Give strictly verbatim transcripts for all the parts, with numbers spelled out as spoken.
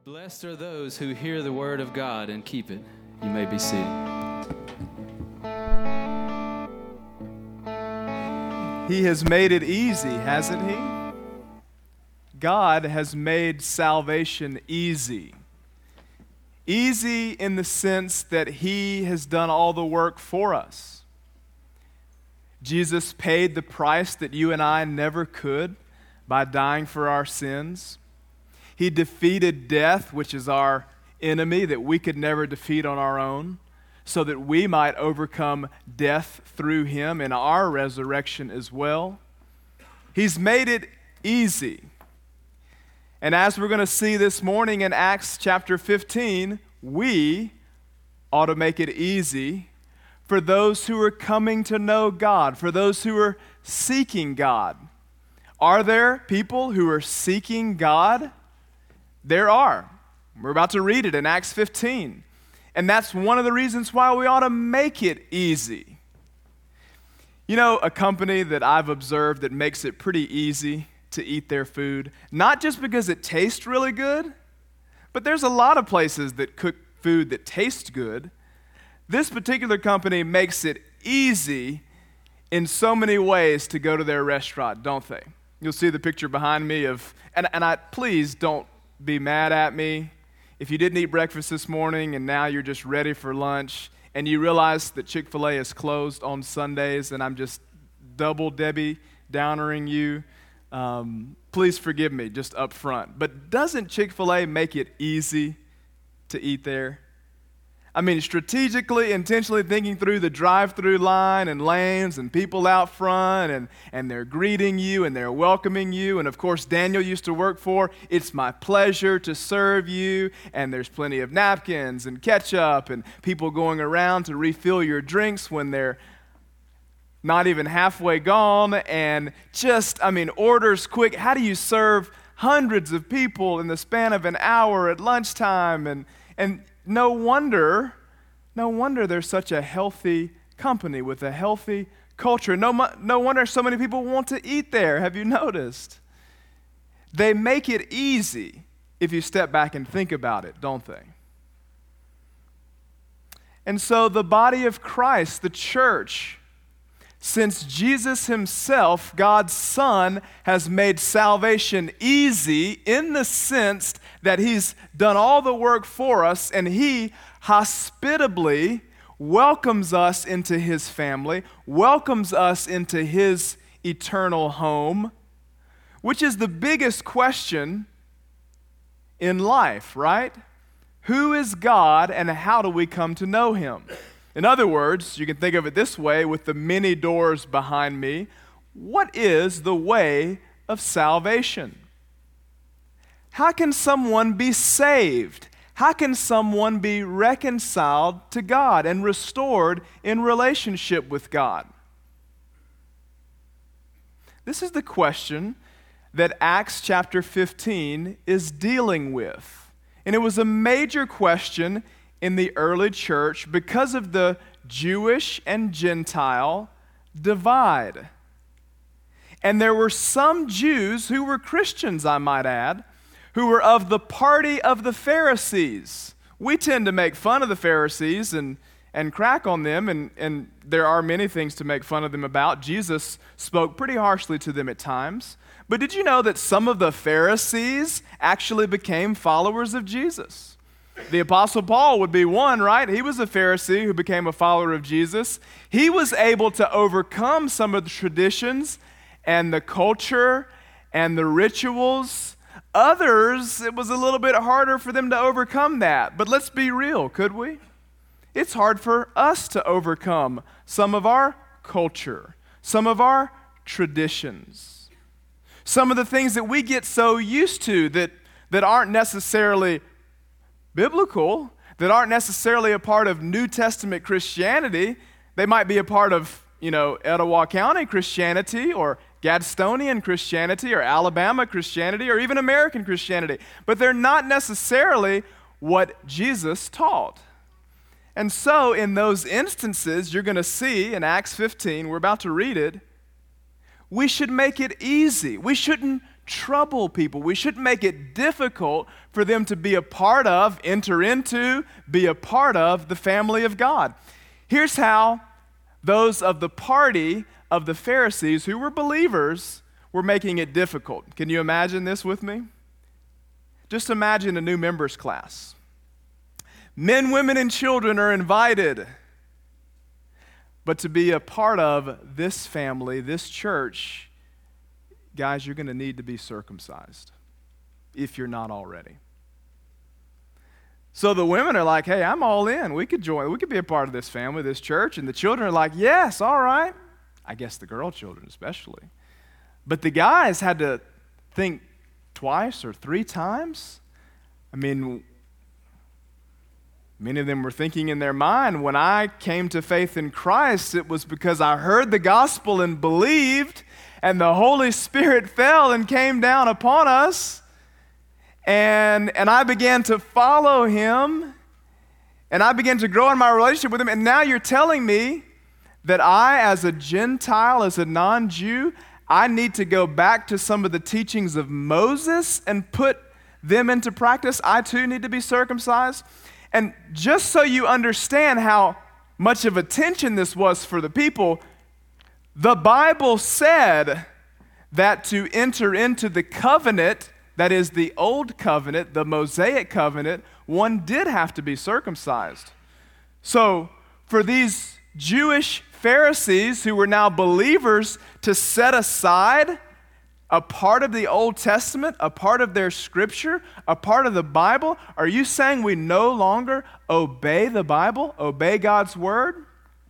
Blessed are those who hear the word of God and keep it. You may be seated. He has made it easy, hasn't he? God has made salvation easy. Easy in the sense that he has done all the work for us. Jesus paid the price that you and I never could by dying for our sins. He defeated death, which is our enemy that we could never defeat on our own, so that we might overcome death through him in our resurrection as well. He's made it easy. And as we're going to see this morning in Acts chapter fifteen, we ought to make it easy for those who are coming to know God, for those who are seeking God. Are there people who are seeking God? There are. We're about to read it in Acts fifteen. And that's one of the reasons why we ought to make it easy. You know, a company that I've observed that makes it pretty easy to eat their food, not just because it tastes really good, but there's a lot of places that cook food that tastes good. This particular company makes it easy in so many ways to go to their restaurant, don't they? You'll see the picture behind me of, and, and I please don't be mad at me if you didn't eat breakfast this morning and now you're just ready for lunch and you realize that Chick-fil-A is closed on Sundays and I'm just double Debbie Downering you. Um, please forgive me just up front. But doesn't Chick-fil-A make it easy to eat there? I mean, strategically, intentionally thinking through the drive-through line and lanes and people out front, and, and they're greeting you and they're welcoming you. And of course, Daniel used to work for, it's my pleasure to serve you. And there's plenty of napkins and ketchup and people going around to refill your drinks when they're not even halfway gone. And just, I mean, orders quick. How do you serve hundreds of people in the span of an hour at lunchtime? And, and No wonder, no wonder there's such a healthy company with a healthy culture. No, no wonder so many people want to eat there. Have you noticed? They make it easy if you step back and think about it, don't they? And so the body of Christ, the church, since Jesus himself, God's Son, has made salvation easy in the sense that he's done all the work for us and he hospitably welcomes us into his family, welcomes us into his eternal home, which is the biggest question in life, right? Who is God and how do we come to know him? In other words, you can think of it this way with the many doors behind me. What is the way of salvation? How can someone be saved? How can someone be reconciled to God and restored in relationship with God? This is the question that Acts chapter fifteen is dealing with. And it was a major question in the early church because of the Jewish and Gentile divide. And there were some Jews who were Christians, I might add, who were of the party of the Pharisees. We tend to make fun of the Pharisees and, and crack on them, and, and there are many things to make fun of them about. Jesus spoke pretty harshly to them at times. But did you know that some of the Pharisees actually became followers of Jesus? The Apostle Paul would be one, right? He was a Pharisee who became a follower of Jesus. He was able to overcome some of the traditions and the culture and the rituals. Others, it was a little bit harder for them to overcome that. But let's be real, could we? It's hard for us to overcome some of our culture, some of our traditions, some of the things that we get so used to that, that aren't necessarily biblical, that aren't necessarily a part of New Testament Christianity. They might be a part of, you know, Etowah County Christianity or Gadsdonian Christianity or Alabama Christianity or even American Christianity, but they're not necessarily what Jesus taught. And so in those instances, you're going to see in Acts fifteen, we're about to read it, we should make it easy. We shouldn't trouble people. We shouldn't make it difficult for them to be a part of, enter into, be a part of the family of God. Here's how those of the party of the Pharisees who were believers were making it difficult. Can you imagine this with me? Just imagine a new members class. Men, women, and children are invited. But to be a part of this family, this church, guys, you're going to need to be circumcised if you're not already. So the women are like, hey, I'm all in. We could join. We could be a part of this family, this church. And the children are like, yes, all right. I guess the girl children especially. But the guys had to think twice or three times. I mean, many of them were thinking in their mind, when I came to faith in Christ, it was because I heard the gospel and believed, and the Holy Spirit fell and came down upon us, and, and I began to follow him, and I began to grow in my relationship with him, and now you're telling me that I, as a Gentile, as a non-Jew, I need to go back to some of the teachings of Moses and put them into practice. I too need to be circumcised. And just so you understand how much of a tension this was for the people, the Bible said that to enter into the covenant, that is the old covenant, the Mosaic covenant, one did have to be circumcised. So for these Jewish Pharisees who were now believers to set aside a part of the Old Testament, a part of their scripture, a part of the Bible, are you saying we no longer obey the Bible, obey God's word?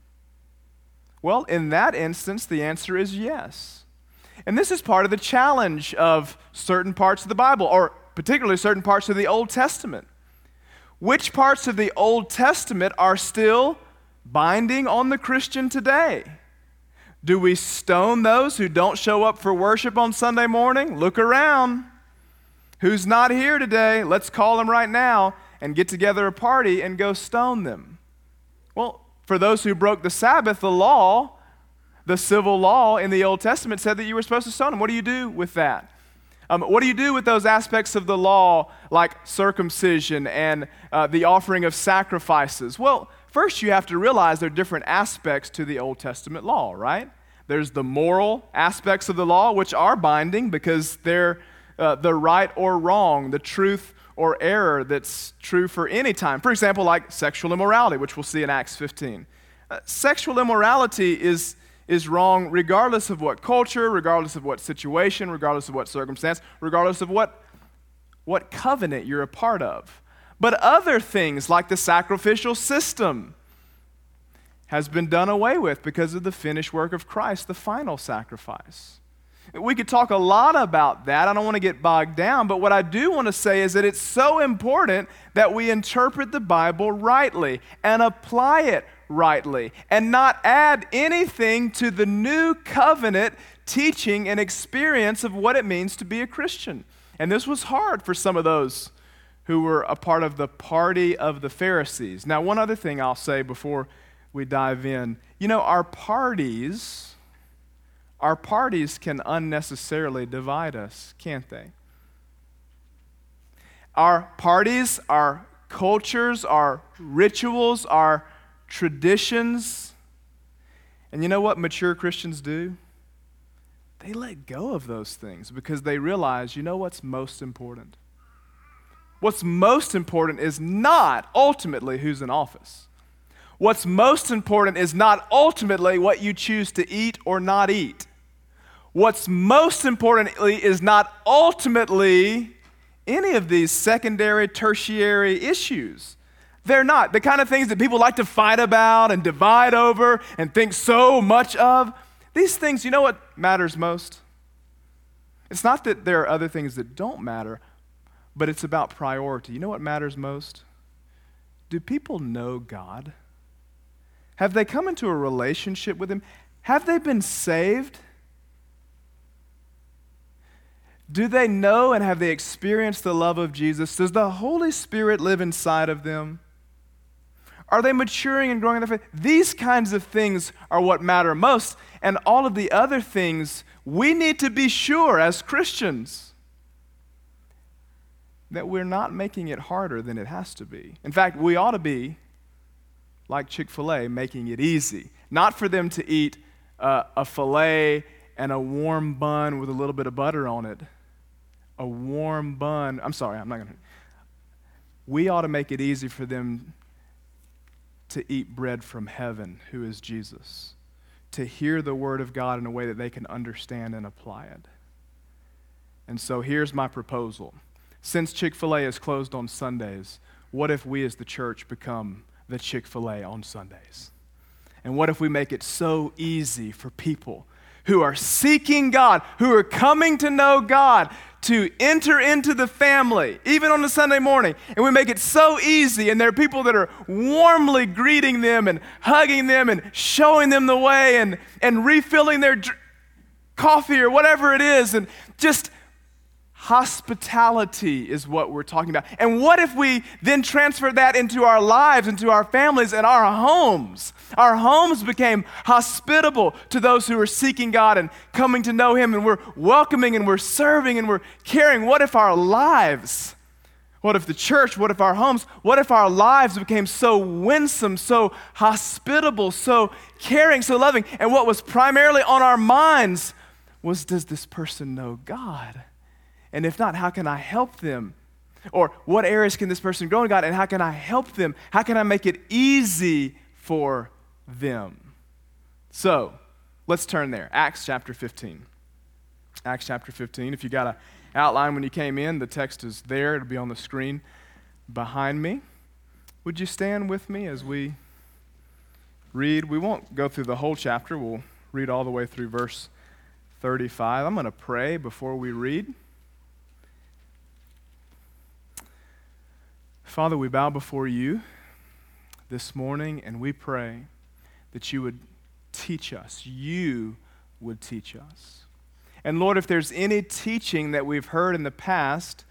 Well, in that instance, the answer is yes. And this is part of the challenge of certain parts of the Bible, or particularly certain parts of the Old Testament. Which parts of the Old Testament are still binding on the Christian today? Do we stone those who don't show up for worship on Sunday morning? Look around. Who's not here today? Let's call them right now and get together a party and go stone them. Well, for those who broke the Sabbath, the law, the civil law in the Old Testament said that you were supposed to stone them. What do you do with that? Um, what do you do with those aspects of the law like circumcision and uh, the offering of sacrifices? Well, first, you have to realize there are different aspects to the Old Testament law, right? There's the moral aspects of the law, which are binding because they're uh, the right or wrong, the truth or error that's true for any time. For example, like sexual immorality, which we'll see in Acts fifteen. Uh, sexual immorality is, is wrong regardless of what culture, regardless of what situation, regardless of what circumstance, regardless of what, what covenant you're a part of. But other things like the sacrificial system has been done away with because of the finished work of Christ, the final sacrifice. We could talk a lot about that. I don't want to get bogged down, but what I do want to say is that it's so important that we interpret the Bible rightly and apply it rightly and not add anything to the new covenant teaching and experience of what it means to be a Christian. And this was hard for some of those who were a part of the party of the Pharisees. Now, one other thing I'll say before we dive in. You know, our parties, our parties can unnecessarily divide us, can't they? Our parties, our cultures, our rituals, our traditions. And you know what mature Christians do? They let go of those things because they realize, you know what's most important? What's most important is not ultimately who's in office. What's most important is not ultimately what you choose to eat or not eat. What's most importantly is not ultimately any of these secondary, tertiary issues. They're not. The kind of things that people like to fight about and divide over and think so much of. These things, you know what matters most? It's not that there are other things that don't matter, but it's about priority. You know what matters most? Do people know God? Have they come into a relationship with Him? Have they been saved? Do they know and have they experienced the love of Jesus? Does the Holy Spirit live inside of them? Are they maturing and growing in their faith? These kinds of things are what matter most, and all of the other things we need to be sure as Christians that we're not making it harder than it has to be. In fact, we ought to be, like Chick-fil-A, making it easy. Not for them to eat uh, a filet and a warm bun with a little bit of butter on it. A warm bun. I'm sorry, I'm not going to. We ought to make it easy for them to eat bread from heaven, who is Jesus, to hear the word of God in a way that they can understand and apply it. And so here's my proposal. Since Chick-fil-A is closed on Sundays, what if we as the church become the Chick-fil-A on Sundays? And what if we make it so easy for people who are seeking God, who are coming to know God, to enter into the family, even on a Sunday morning, and we make it so easy, and there are people that are warmly greeting them and hugging them and showing them the way and, and refilling their dr- coffee or whatever it is, and just hospitality is what we're talking about. And what if we then transfer that into our lives, into our families, and our homes? Our homes became hospitable to those who are seeking God and coming to know Him, and we're welcoming and we're serving and we're caring. What if our lives, what if the church, what if our homes, what if our lives became so winsome, so hospitable, so caring, so loving, and what was primarily on our minds was, does this person know God? And if not, how can I help them? Or what areas can this person grow in God, and how can I help them? How can I make it easy for them? So, let's turn there. Acts chapter fifteen. Acts chapter fifteen. If you got an outline when you came in, the text is there. It'll be on the screen behind me. Would you stand with me as we read? We won't go through the whole chapter. We'll read all the way through verse thirty-five. I'm going to pray before we read. Father, we bow before you this morning, and we pray that you would teach us. You would teach us. And Lord, if there's any teaching that we've heard in the past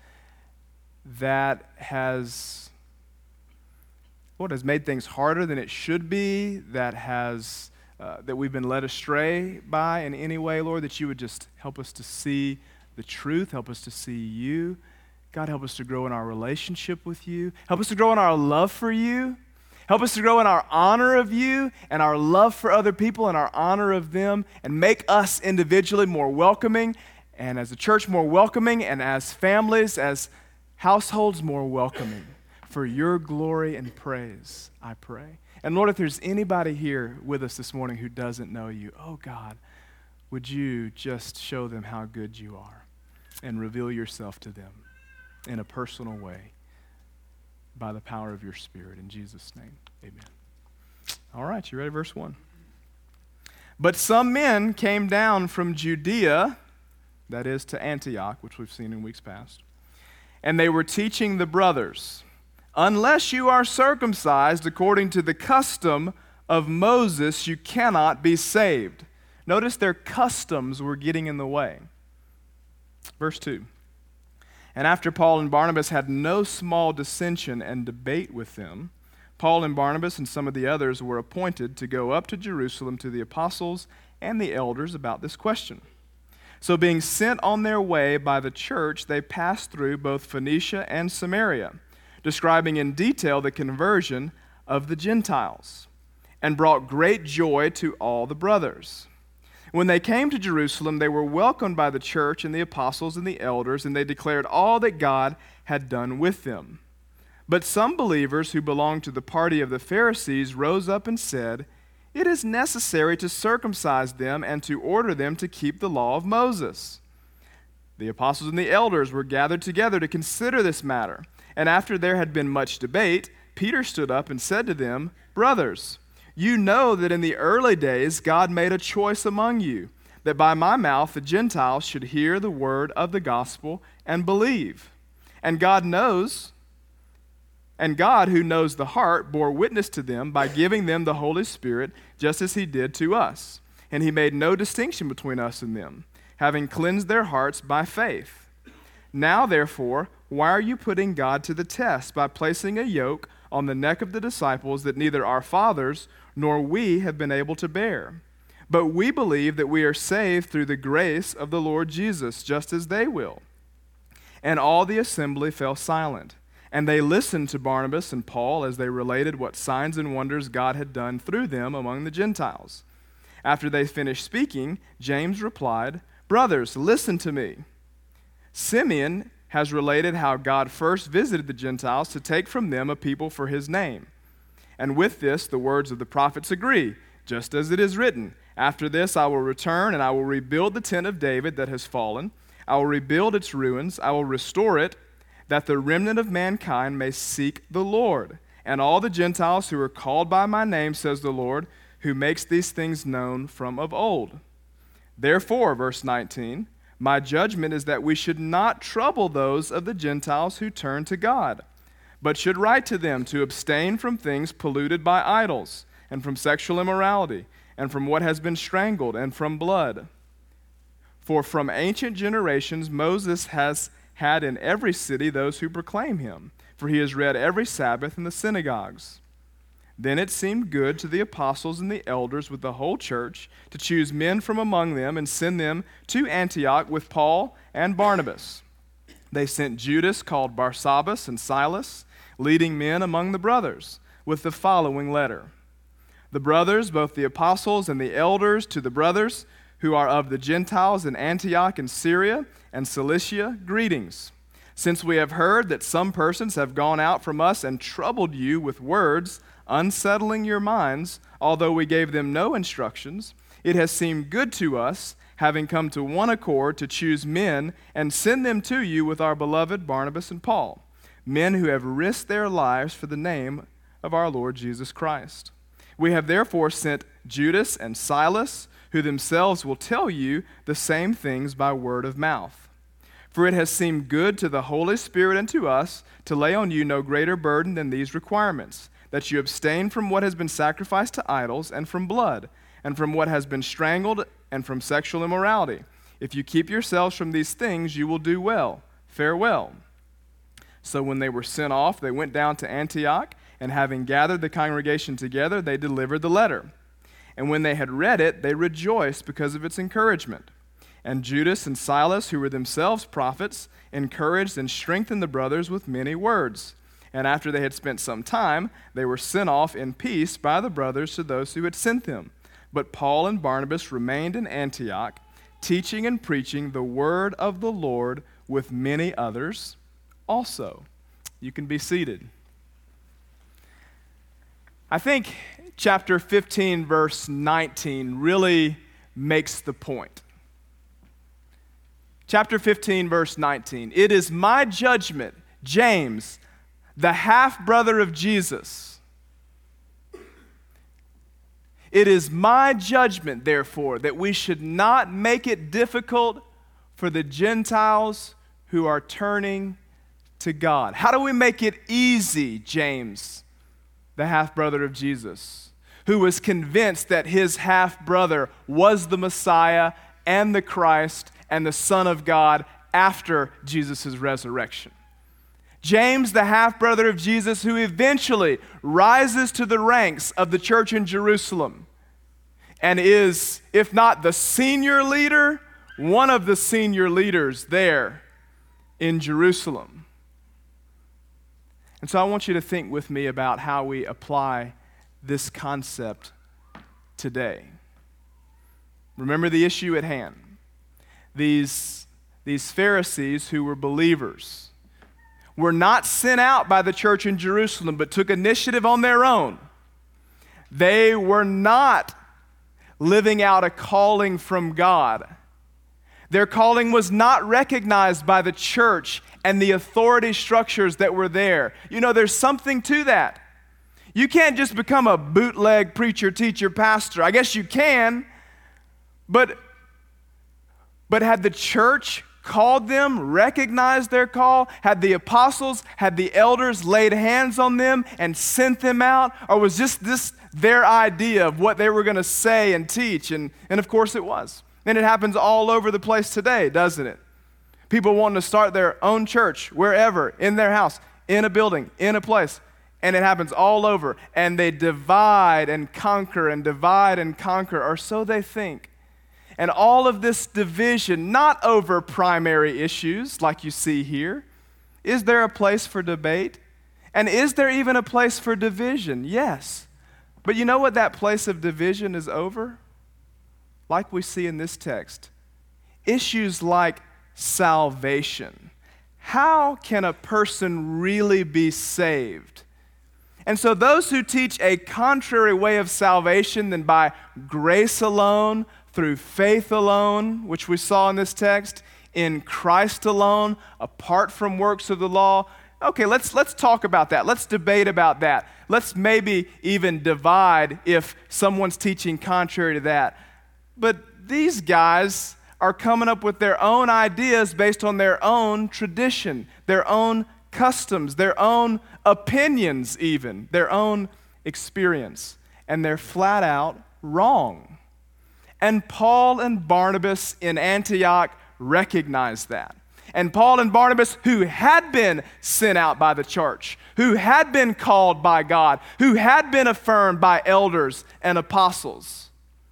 that has, Lord, has made things harder than it should be, that has uh, that we've been led astray by in any way, Lord, that you would just help us to see the truth, help us to see you. God, help us to grow in our relationship with you. Help us to grow in our love for you. Help us to grow in our honor of you and our love for other people and our honor of them, and make us individually more welcoming, and as a church more welcoming, and as families, as households more welcoming for your glory and praise, I pray. And Lord, if there's anybody here with us this morning who doesn't know you, oh God, would you just show them how good you are and reveal yourself to them in a personal way by the power of your Spirit. In Jesus' name, amen. All right, you ready? Verse one. But some men came down from Judea, that is to Antioch, which we've seen in weeks past, and they were teaching the brothers, unless you are circumcised according to the custom of Moses, you cannot be saved. Notice their customs were getting in the way. Verse two. And after Paul and Barnabas had no small dissension and debate with them, Paul and Barnabas and some of the others were appointed to go up to Jerusalem to the apostles and the elders about this question. So being sent on their way by the church, they passed through both Phoenicia and Samaria, describing in detail the conversion of the Gentiles, and brought great joy to all the brothers. When they came to Jerusalem, they were welcomed by the church and the apostles and the elders, and they declared all that God had done with them. But some believers who belonged to the party of the Pharisees rose up and said, "It is necessary to circumcise them and to order them to keep the law of Moses." The apostles and the elders were gathered together to consider this matter. And after there had been much debate, Peter stood up and said to them, "Brothers, you know that in the early days God made a choice among you, that by my mouth the Gentiles should hear the word of the gospel and believe. And God knows, and God who knows the heart bore witness to them by giving them the Holy Spirit, just as he did to us. And he made no distinction between us and them, having cleansed their hearts by faith. Now therefore, why are you putting God to the test by placing a yoke on the neck of the disciples that neither our fathers nor we have been able to bear? But we believe that we are saved through the grace of the Lord Jesus, just as they will. And all the assembly fell silent. And they listened to Barnabas and Paul as they related what signs and wonders God had done through them among the Gentiles. After they finished speaking, James replied, "Brothers, listen to me. Simeon has related how God first visited the Gentiles to take from them a people for his name. And with this, the words of the prophets agree, just as it is written, 'After this I will return, and I will rebuild the tent of David that has fallen. I will rebuild its ruins. I will restore it, that the remnant of mankind may seek the Lord. And all the Gentiles who are called by my name, says the Lord, who makes these things known from of old.' Therefore," verse nineteen, "my judgment is that we should not trouble those of the Gentiles who turn to God, but should write to them to abstain from things polluted by idols, and from sexual immorality, and from what has been strangled, and from blood. For from ancient generations Moses has had in every city those who proclaim him, for he is read every Sabbath in the synagogues. Then it seemed good to the apostles and the elders with the whole church to choose men from among them and send them to Antioch with Paul and Barnabas. They sent Judas, called Barsabbas, and Silas, leading men among the brothers, with the following letter. The brothers, both the apostles and the elders, to the brothers who are of the Gentiles in Antioch and Syria and Cilicia, greetings. Since we have heard that some persons have gone out from us and troubled you with words, unsettling your minds, although we gave them no instructions, it has seemed good to us, having come to one accord, to choose men and send them to you with our beloved Barnabas and Paul, men who have risked their lives for the name of our Lord Jesus Christ. We have therefore sent Judas and Silas, who themselves will tell you the same things by word of mouth. For it has seemed good to the Holy Spirit and to us to lay on you no greater burden than these requirements, that you abstain from what has been sacrificed to idols, and from blood, and from what has been strangled, and from sexual immorality. If you keep yourselves from these things, you will do well. Farewell." So when they were sent off, they went down to Antioch, and having gathered the congregation together, they delivered the letter. And when they had read it, they rejoiced because of its encouragement. And Judas and Silas, who were themselves prophets, encouraged and strengthened the brothers with many words. And after they had spent some time, they were sent off in peace by the brothers to those who had sent them. But Paul and Barnabas remained in Antioch, teaching and preaching the word of the Lord with many others also. You can be seated. I think chapter fifteen, verse nineteen really makes the point. Chapter fifteen, verse nineteen. "It is my judgment, James, the half-brother of Jesus. It is my judgment, therefore, that we should not make it difficult for the Gentiles who are turning to God." How do we make it easy, James, the half-brother of Jesus, who was convinced that his half-brother was the Messiah and the Christ and the Son of God after Jesus' resurrection? James, the half-brother of Jesus, who eventually rises to the ranks of the church in Jerusalem and is, if not the senior leader, one of the senior leaders there in Jerusalem. And so I want you to think with me about how we apply this concept today. Remember the issue at hand. These, these Pharisees who were believers were not sent out by the church in Jerusalem, but took initiative on their own. They were not living out a calling from God. Their calling was not recognized by the church and the authority structures that were there. You know, there's something to that. You can't just become a bootleg preacher, teacher, pastor. I guess you can, but, but had the church called them, recognized their call? Had the apostles, had the elders laid hands on them and sent them out? Or was just this their idea of what they were going to say and teach? And, and of course it was. And it happens all over the place today, doesn't it? People wanting to start their own church wherever, in their house, in a building, in a place. And it happens all over. And they divide and conquer and divide and conquer, or so they think. and all of this division, not over primary issues like you see here. Is there a place for debate? And is there even a place for division? Yes. But you know what that place of division is over? Like we see in this text, issues like salvation. How can a person really be saved? And so those who teach a contrary way of salvation than by grace alone, through faith alone, which we saw in this text, in Christ alone, apart from works of the law. Okay, let's let's talk about that. Let's debate about that. Let's maybe even divide if someone's teaching contrary to that. But these guys are coming up with their own ideas based on their own tradition, their own customs, their own opinions even, their own experience. And they're flat out wrong. And Paul and Barnabas in Antioch recognized that. And Paul and Barnabas, who had been sent out by the church, who had been called by God, who had been affirmed by elders and apostles,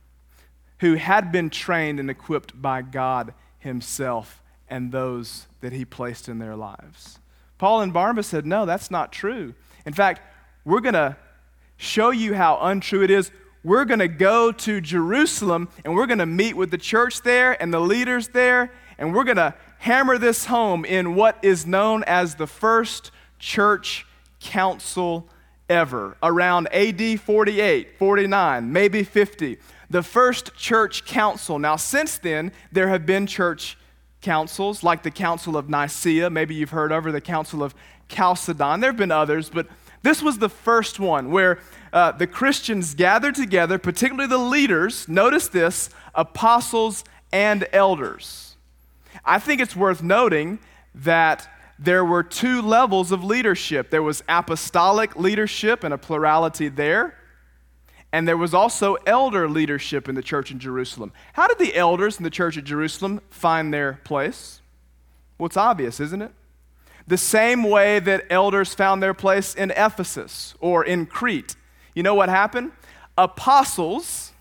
who had been trained and equipped by God himself and those that he placed in their lives. Paul and Barnabas said, no, that's not true. In fact, we're going to show you how untrue it is. We're going to go to Jerusalem and we're going to meet with the church there and the leaders there, and we're going to hammer this home in what is known as the first church council ever, around A D forty-eight, forty-nine, maybe fifty. The first church council. Now, since then, there have been church councils like the Council of Nicaea. Maybe you've heard of, or the Council of Chalcedon. There have been others, but this was the first one where uh, the Christians gathered together, particularly the leaders, notice this, apostles and elders. I think it's worth noting that there were two levels of leadership. There was apostolic leadership and a plurality there, and there was also elder leadership in the church in Jerusalem. How did the elders in the church at Jerusalem find their place? Well, it's obvious, isn't it? The same way that elders found their place in Ephesus or in Crete. You know what happened? Apostles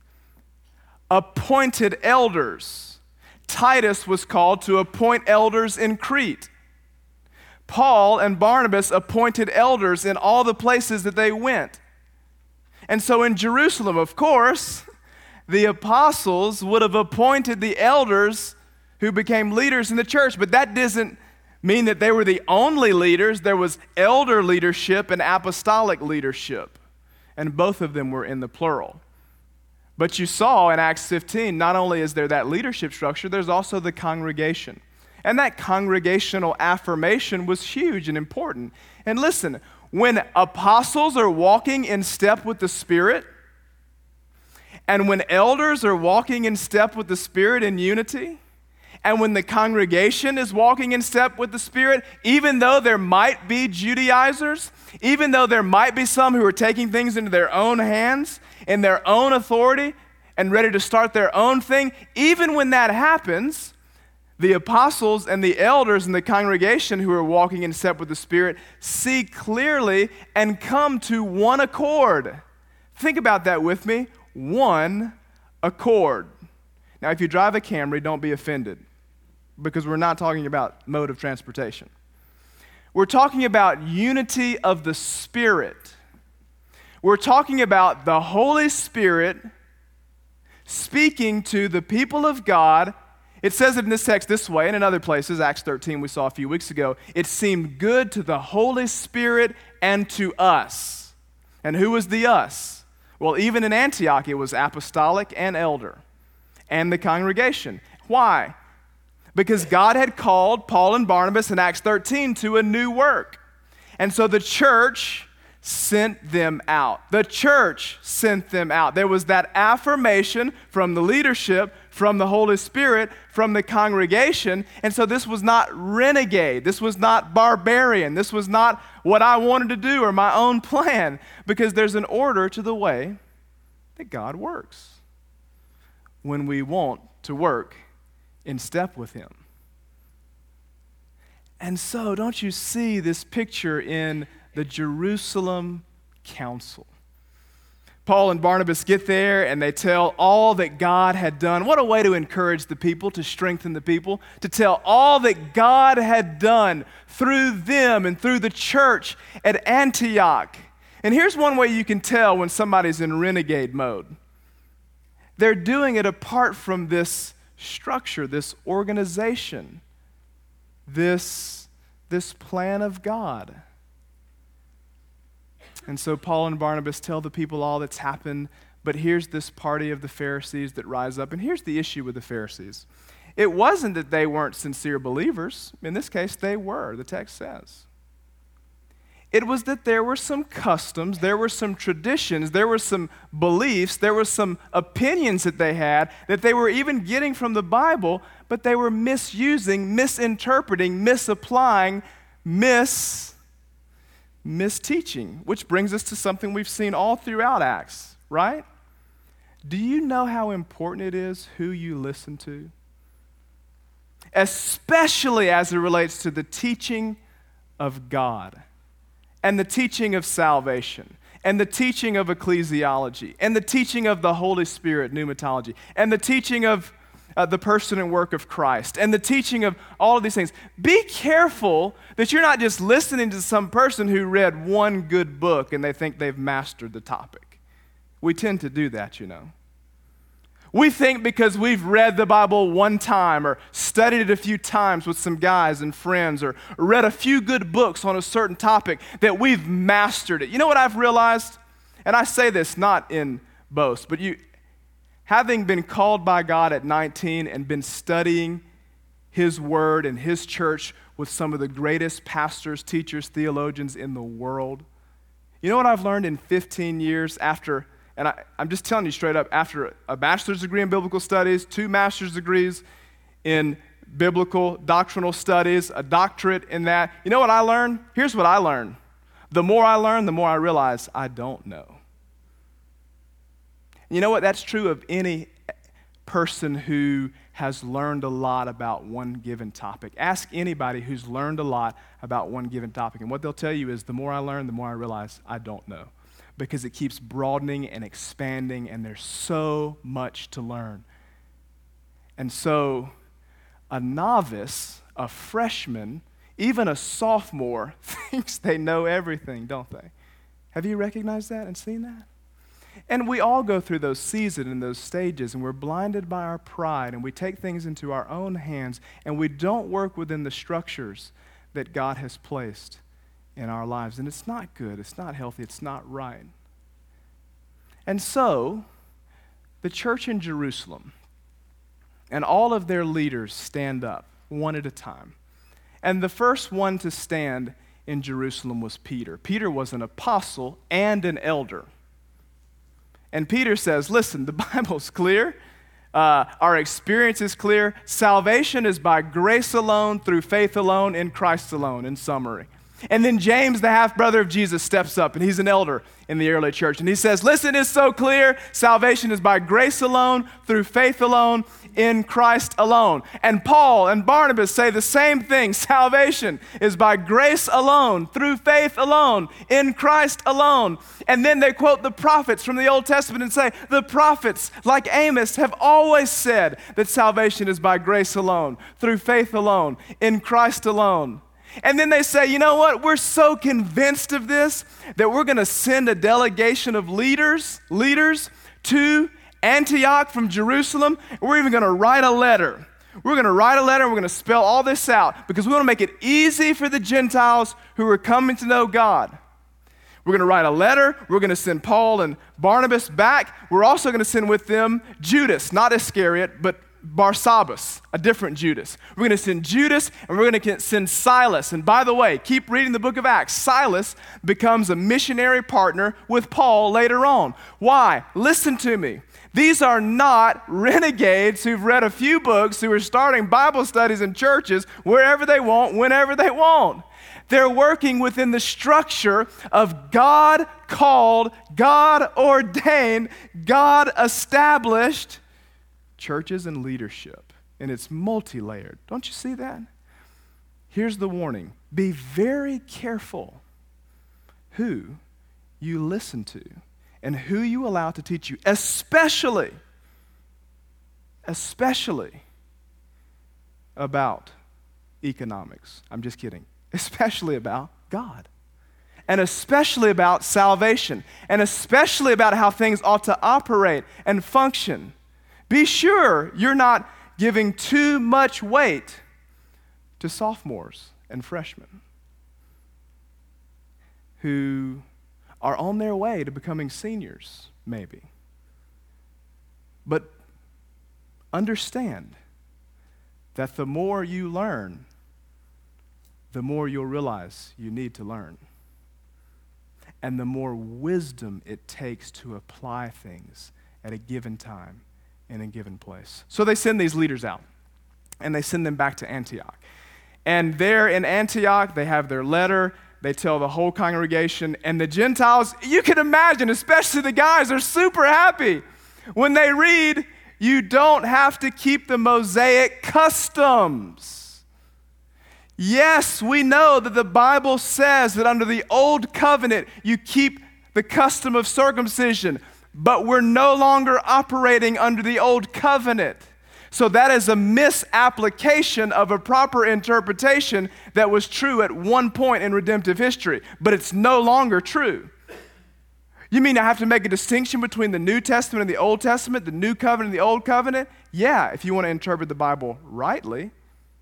appointed elders. Titus was called to appoint elders in Crete. Paul and Barnabas appointed elders in all the places that they went. And so in Jerusalem, of course, the apostles would have appointed the elders who became leaders in the church, but that doesn't mean that they were the only leaders. There was elder leadership and apostolic leadership, and both of them were in the plural. But you saw in Acts fifteen, not only is there that leadership structure, there's also the congregation. And that congregational affirmation was huge and important. And listen, when apostles are walking in step with the Spirit, and when elders are walking in step with the Spirit in unity, and when the congregation is walking in step with the Spirit, even though there might be Judaizers, even though there might be some who are taking things into their own hands, in their own authority, and ready to start their own thing, even when that happens, the apostles and the elders in the congregation who are walking in step with the Spirit see clearly and come to one accord. Think about that with me. One accord. Now, if you drive a Camry, don't be offended, because we're not talking about mode of transportation. We're talking about unity of the Spirit. We're talking about the Holy Spirit speaking to the people of God. It says it in this text this way, and in other places, Acts thirteen we saw a few weeks ago, it seemed good to the Holy Spirit and to us. And who was the us? Well, even in Antioch, it was apostolic and elder, and the congregation. Why? Because God had called Paul and Barnabas in Acts thirteen to a new work. And so the church sent them out. The church sent them out. There was that affirmation from the leadership, from the Holy Spirit, from the congregation. And so this was not renegade. This was not barbarian. This was not what I wanted to do or my own plan, because there's an order to the way that God works when we want to work in step with Him. And so, don't you see this picture in the Jerusalem Council? Paul and Barnabas get there and they tell all that God had done. What a way to encourage the people, to strengthen the people, to tell all that God had done through them and through the church at Antioch. And here's one way you can tell when somebody's in renegade mode. They're doing it apart from this structure, this organization, this, this plan of God. And so Paul and Barnabas tell the people all that's happened, but here's this party of the Pharisees that rise up. And here's the issue with the Pharisees. It wasn't that they weren't sincere believers. In this case, they were, the text says. It was that there were some customs, there were some traditions, there were some beliefs, there were some opinions that they had that they were even getting from the Bible, but they were misusing, misinterpreting, misapplying, mis misteaching, which brings us to something we've seen all throughout Acts, right? Do you know how important it is who you listen to? Especially as it relates to the teaching of God and the teaching of salvation and the teaching of ecclesiology and the teaching of the Holy Spirit, pneumatology, and the teaching of Uh, the person and work of Christ, and the teaching of all of these things. Be careful that you're not just listening to some person who read one good book and they think they've mastered the topic. We tend to do that, you know. We think because we've read the Bible one time or studied it a few times with some guys and friends or read a few good books on a certain topic that we've mastered it. You know what I've realized? And I say this not in boast, but you having been called by God at nineteen and been studying His Word and His church with some of the greatest pastors, teachers, theologians in the world, you know what I've learned in fifteen years after, and I, I'm just telling you straight up, after a bachelor's degree in biblical studies, two master's degrees in biblical doctrinal studies, a doctorate in that, you know what I learned? Here's what I learned. The more I learn, the more I realize I don't know. You know what? That's true of any person who has learned a lot about one given topic. Ask anybody who's learned a lot about one given topic, and what they'll tell you is the more I learn, the more I realize I don't know, because it keeps broadening and expanding, and there's so much to learn. And so a novice, a freshman, even a sophomore thinks they know everything, don't they? Have you recognized that and seen that? And we all go through those seasons and those stages, and we're blinded by our pride, and we take things into our own hands, and we don't work within the structures that God has placed in our lives. And it's not good, it's not healthy, it's not right. And so, the church in Jerusalem and all of their leaders stand up one at a time. And the first one to stand in Jerusalem was Peter. Peter was an apostle and an elder. And Peter says, listen, the Bible's clear. Uh, our experience is clear. Salvation is by grace alone, through faith alone, in Christ alone, in summary. And then James, the half-brother of Jesus, steps up, and he's an elder in the early church. And he says, listen, it's so clear. Salvation is by grace alone, through faith alone, in Christ alone. And Paul and Barnabas say the same thing. Salvation is by grace alone, through faith alone, in Christ alone. And then they quote the prophets from the Old Testament and say, the prophets, like Amos, have always said that salvation is by grace alone, through faith alone, in Christ alone. And then they say, you know what, we're so convinced of this that we're going to send a delegation of leaders, leaders to Antioch from Jerusalem, and we're even going to write a letter. We're going to write a letter, and we're going to spell all this out because we want to make it easy for the Gentiles who are coming to know God. We're going to write a letter. We're going to send Paul and Barnabas back. We're also going to send with them Judas, not Iscariot, but Barsabbas, a different Judas. We're going to send Judas, and we're going to send Silas. And by the way, keep reading the book of Acts. Silas becomes a missionary partner with Paul later on. Why? Listen to me. These are not renegades who've read a few books, who are starting Bible studies in churches wherever they want, whenever they want. They're working within the structure of God-called, God-ordained, God-established churches and leadership. And it's multi-layered. Don't you see that? Here's the warning. Be very careful who you listen to and who you allow to teach you, especially, especially about economics. I'm just kidding. Especially about God. And especially about salvation. And especially about how things ought to operate and function. Be sure you're not giving too much weight to sophomores and freshmen who are on their way to becoming seniors, maybe. But understand that the more you learn, the more you'll realize you need to learn. And the more wisdom it takes to apply things at a given time in a given place. So they send these leaders out, and they send them back to Antioch. And there in Antioch, they have their letter. They tell the whole congregation, and the Gentiles, you can imagine, especially the guys, are super happy when they read, you don't have to keep the Mosaic customs. Yes, we know that the Bible says that under the old covenant, you keep the custom of circumcision, but we're no longer operating under the old covenant. So that is a misapplication of a proper interpretation that was true at one point in redemptive history, but it's no longer true. You mean I have to make a distinction between the New Testament and the Old Testament, the New Covenant and the Old Covenant? Yeah, if you want to interpret the Bible rightly.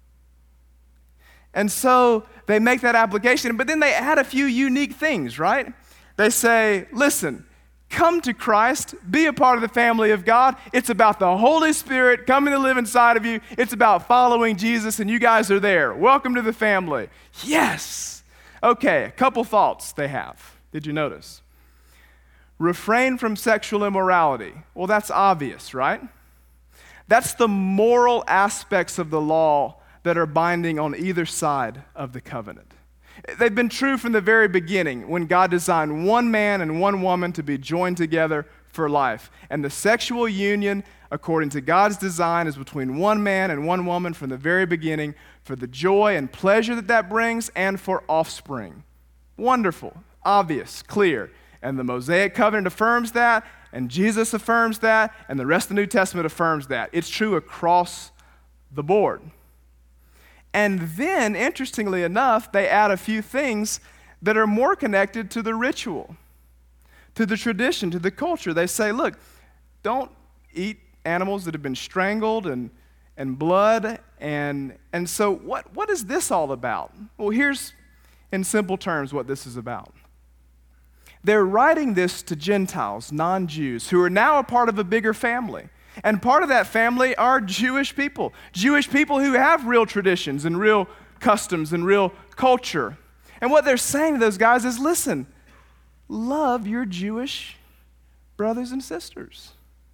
And so they make that application, but then they add a few unique things, right? They say, listen, come to Christ, be a part of the family of God. It's about the Holy Spirit coming to live inside of you. It's about following Jesus, and you guys are there. Welcome to the family. Yes. Okay, a couple thoughts they have. Did you notice? Refrain from sexual immorality. Well, that's obvious, right? That's the moral aspects of the law that are binding on either side of the covenant. They've been true from the very beginning when God designed one man and one woman to be joined together for life. And the sexual union, according to God's design, is between one man and one woman from the very beginning for the joy and pleasure that that brings and for offspring. Wonderful, obvious, clear. And the Mosaic covenant affirms that, and Jesus affirms that, and the rest of the New Testament affirms that. It's true across the board. And then, interestingly enough, they add a few things that are more connected to the ritual, to the tradition, to the culture. They say, look, don't eat animals that have been strangled and, and blood. And, and so what, what is this all about? Well, here's, in simple terms, what this is about. They're writing this to Gentiles, non-Jews, who are now a part of a bigger family. And part of that family are Jewish people. Jewish people who have real traditions and real customs and real culture. And what they're saying to those guys is, listen, love your Jewish brothers and sisters.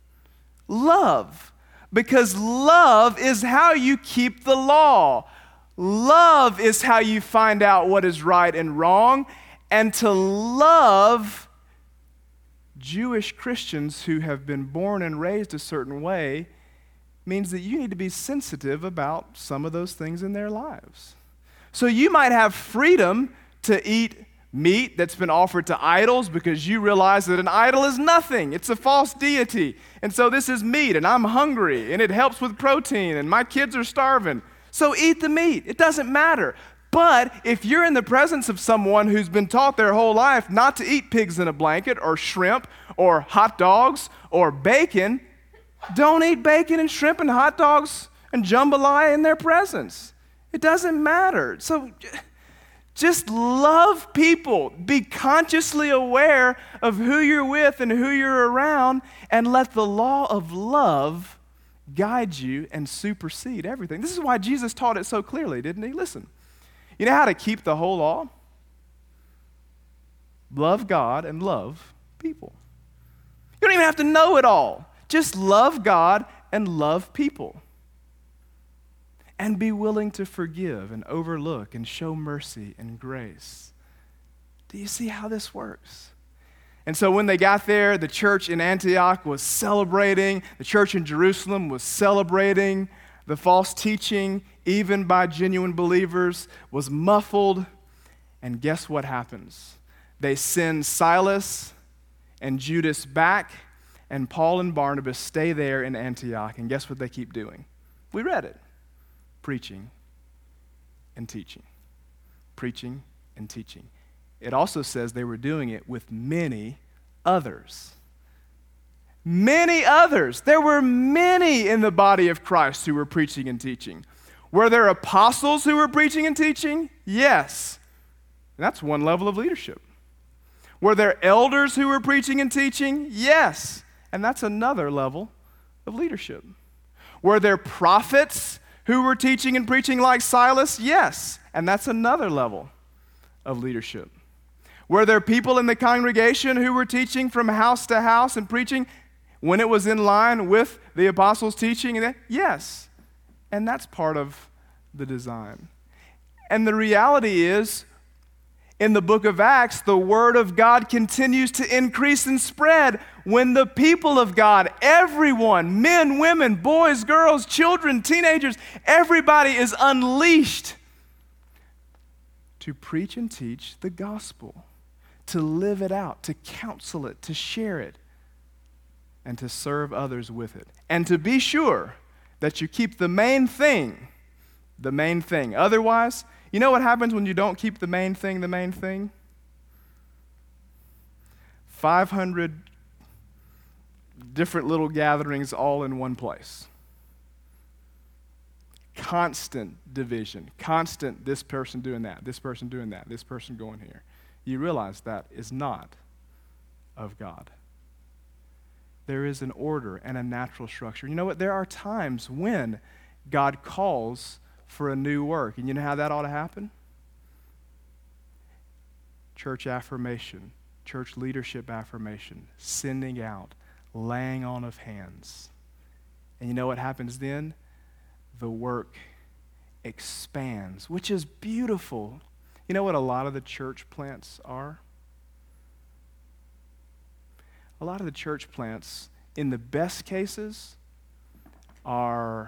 Love. Because love is how you keep the law. Love is how you find out what is right and wrong. And to love Jewish Christians who have been born and raised a certain way means that you need to be sensitive about some of those things in their lives. So you might have freedom to eat meat that's been offered to idols because you realize that an idol is nothing. It's a false deity. And so this is meat, and I'm hungry, and it helps with protein, and my kids are starving. So eat the meat. It doesn't matter. But if you're in the presence of someone who's been taught their whole life not to eat pigs in a blanket or shrimp or hot dogs or bacon, don't eat bacon and shrimp and hot dogs and jambalaya in their presence. It doesn't matter. So just love people. Be consciously aware of who you're with and who you're around, and let the law of love guide you and supersede everything. This is why Jesus taught it so clearly, didn't he? Listen. You know how to keep the whole law? Love God and love people. You don't even have to know it all. Just love God and love people. And be willing to forgive and overlook and show mercy and grace. Do you see how this works? And so when they got there, the church in Antioch was celebrating. The church in Jerusalem was celebrating. The false teaching, even by genuine believers, was muffled. And guess what happens? They send Silas and Judas back, and Paul and Barnabas stay there in Antioch. And guess what they keep doing? We read it. Preaching and teaching. Preaching and teaching. It also says they were doing it with many others. Many others. There were many in the body of Christ who were preaching and teaching. Were there apostles who were preaching and teaching? Yes. That's one level of leadership. Were there elders who were preaching and teaching? Yes. And that's another level of leadership. Were there prophets who were teaching and preaching like Silas? Yes. And that's another level of leadership. Were there people in the congregation who were teaching from house to house and preaching when it was in line with the apostles' teaching? Yes. And that's part of the design. And the reality is, in the book of Acts, the word of God continues to increase and spread when the people of God, everyone, men, women, boys, girls, children, teenagers, everybody is unleashed to preach and teach the gospel, to live it out, to counsel it, to share it, and to serve others with it. And to be sure that you keep the main thing, the main thing. Otherwise, you know what happens when you don't keep the main thing the main thing? five hundred different little gatherings all in one place. Constant division. Constant this person doing that, this person doing that, this person going here. You realize that is not of God. There is an order and a natural structure. You know what? There are times when God calls for a new work. And you know how that ought to happen? Church affirmation, church leadership affirmation, sending out, laying on of hands. And you know what happens then? The work expands, which is beautiful. You know what a lot of the church plants are? A lot of the church plants, in the best cases, are,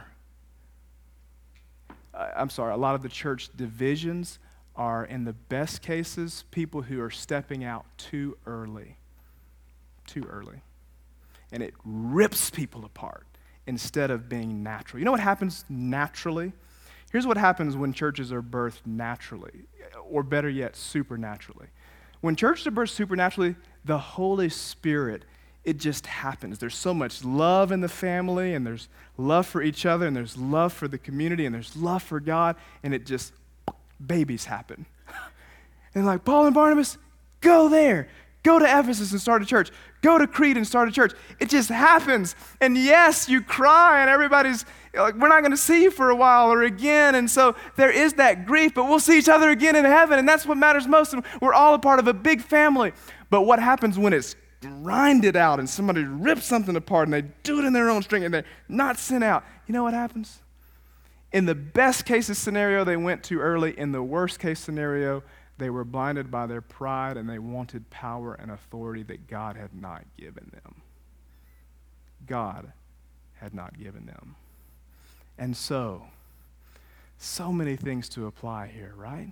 I'm sorry, a lot of the church divisions are, in the best cases, people who are stepping out too early. Too early. And it rips people apart instead of being natural. You know what happens naturally? Here's what happens when churches are birthed naturally, or better yet, supernaturally. When churches are birthed supernaturally, the Holy Spirit, it just happens. There's so much love in the family, and there's love for each other, and there's love for the community, and there's love for God, and it just, babies happen. And like, Paul and Barnabas, go there. Go to Ephesus and start a church. Go to Crete and start a church. It just happens. And yes, you cry, and everybody's like, we're not going to see you for a while or again. And so there is that grief, but we'll see each other again in heaven, and that's what matters most. And we're all a part of a big family. But what happens when it's grinded out and somebody rips something apart and they do it in their own strength and they're not sent out? You know what happens? In the best case scenario, they went too early. In the worst case scenario, they were blinded by their pride and they wanted power and authority that God had not given them. God had not given them. And so, so many things to apply here, right?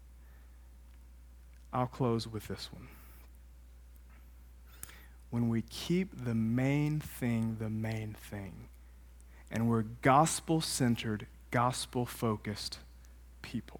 I'll close with this one. When we keep the main thing the main thing, and we're gospel-centered, gospel-focused people,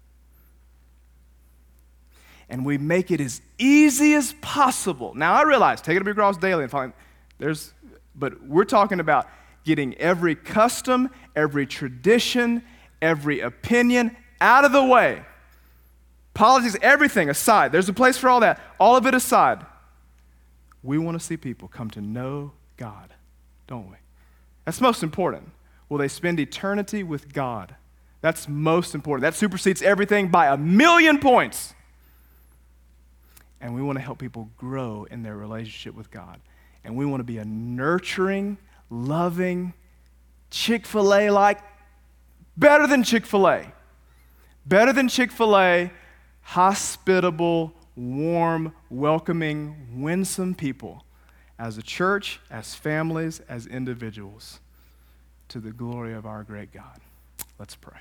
and we make it as easy as possible. Now, I realize, take it up your cross daily and find, there's, but we're talking about getting every custom, every tradition, every opinion out of the way. Politics, everything aside. There's a place for all that. All of it aside. We want to see people come to know God, don't we? That's most important. Will they spend eternity with God? That's most important. That supersedes everything by a million points. And we want to help people grow in their relationship with God. And we want to be a nurturing, loving, Chick-fil-A-like, better than Chick-fil-A. Better than Chick-fil-A, hospitable, warm, welcoming, winsome people as a church, as families, as individuals, to the glory of our great God. Let's pray.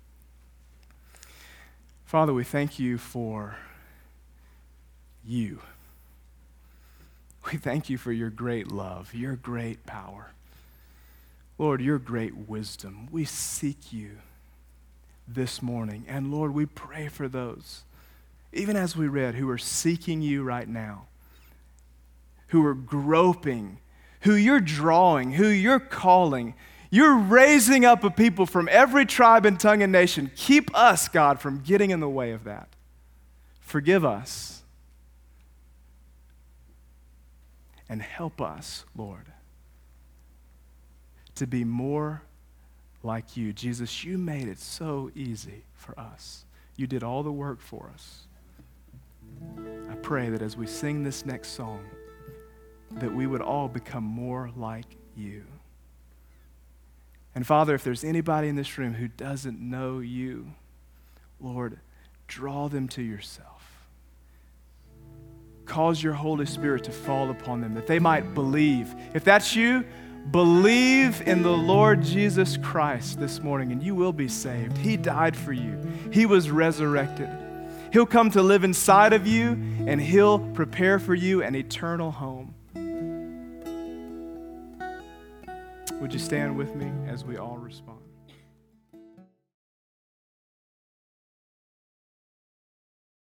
Father, we thank you for you. We thank you for your great love, your great power. Lord, your great wisdom. We seek you this morning. And Lord, we pray for those, even as we read, who are seeking you right now, who are groping, who you're drawing, who you're calling. You're raising up a people from every tribe and tongue and nation. Keep us, God, from getting in the way of that. Forgive us. And help us, Lord, to be more like you. Jesus, you made it so easy for us. You did all the work for us. I pray that as we sing this next song, that we would all become more like you. And Father, if there's anybody in this room who doesn't know you, Lord, draw them to yourself. Cause your Holy Spirit to fall upon them, that they might believe. If that's you, believe in the Lord Jesus Christ this morning, and you will be saved. He died for you. He was resurrected. He'll come to live inside of you, and he'll prepare for you an eternal home. Would you stand with me as we all respond?